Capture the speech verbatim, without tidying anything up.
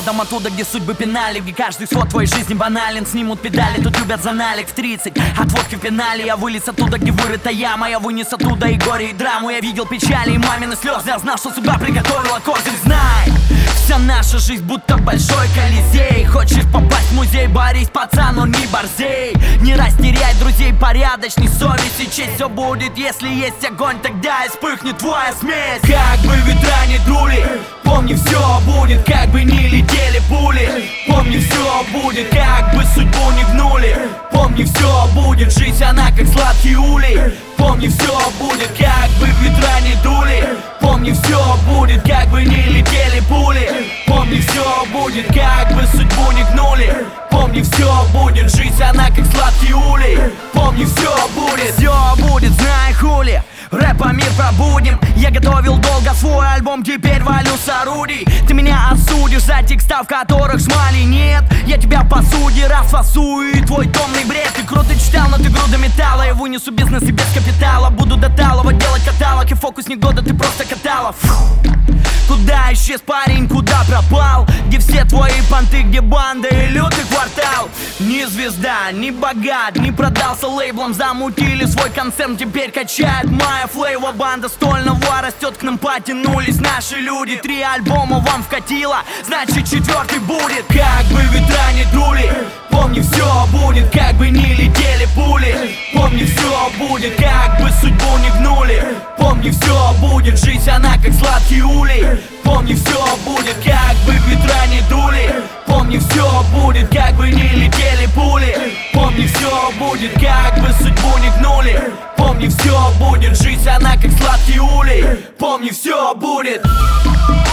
родом оттуда, где судьбы пенали, где каждый свод твоей жизни банален. Снимут педали, тут любят за налик в тридцать. От водки в пенале я вылез оттуда, где вырыта яма. Я вынес оттуда и горе, и драму. Я видел печали и мамины слезы. Я знал, что судьба приготовила козырь. Знай, вся наша жизнь будто большой колизей. Хочешь попасть в музей, борись, пацан, но не борзей. Не растеряй друзей, порядочный, совесть и честь. Все будет, если есть огонь, тогда и вспыхнет твоя смесь. Как бы ветра не дули, помни, все будет. Как бы ни летели пули, помни, все будет. Как бы судьбу не гнули, помни, все будет. Жизнь она как сладкий улей, помни, все будет. Как бы ветра не дули, помни, все будет. Как бы ни летели пули, помни, все будет. Как бы судьбу не гнули, помни, все будет. Жизнь она как сладкий улей, помни, все будет. Все будет, знай хули, рэпа мир пробудим. Я готовил долго свой альбом, теперь валю с орудий. Ты меня осудишь за текста, в которых шмали нет. Я тебя в посуде расфасую, и твой томный бред. Ты круто читал, но ты груда металла. Я вынесу бизнес и без капитала. Буду до талого делать каталог, и фокусник года ты просто каталог. Куда исчез парень, куда пропал? Где все твои понты, где банда и лютый квартал? Ни звезда, ни богат, не продался лейблом. Замутили свой концерн, теперь качает моя флейва банда стольного. Растет, к нам потянулись наши люди. Три альбома вам вкатило, значит четвертый будет. Как бы ветра не дули, помни, все будет. Как бы ни летели пули, помни, все будет. Как бы судьбу не гнули, помни, все будет. Жизнь она как сладкий улей, помни, все будет. Как бы ветра не дули, помни, все будет. Как бы ни летели пули, помни, все будет. Как бы судьбу не гнули, помни, все будет. Жизнь она как сладкий улей, помни, все будет.